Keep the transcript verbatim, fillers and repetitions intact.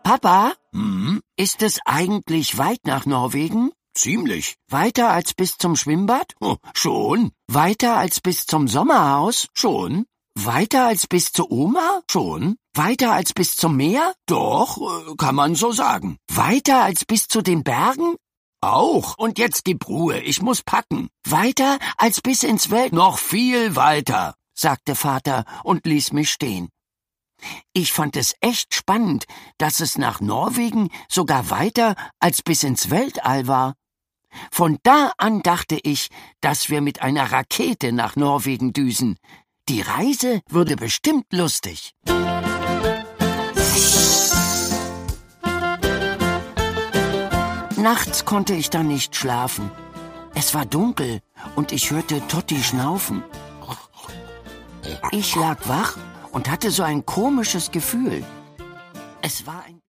Papa, Hm? ist es eigentlich weit nach Norwegen? Ziemlich. Weiter als bis zum Schwimmbad? Oh, schon? Weiter als bis zum Sommerhaus? Schon? Weiter als bis zur Oma? Schon? Weiter als bis zum Meer? Doch, äh, kann man so sagen. Weiter als bis zu den Bergen? Auch. Und jetzt gib Ruhe, ich muss packen. Weiter als bis ins Welt... Noch viel weiter, sagte Vater und ließ mich stehen. Ich fand es echt spannend, dass es nach Norwegen sogar weiter als bis ins Weltall war. Von da an dachte ich, dass wir mit einer Rakete nach Norwegen düsen. Die Reise würde bestimmt lustig. Nachts konnte ich dann nicht schlafen. Es war dunkel und ich hörte Totti schnaufen. Ich lag wach und hatte so ein komisches Gefühl. Es war ein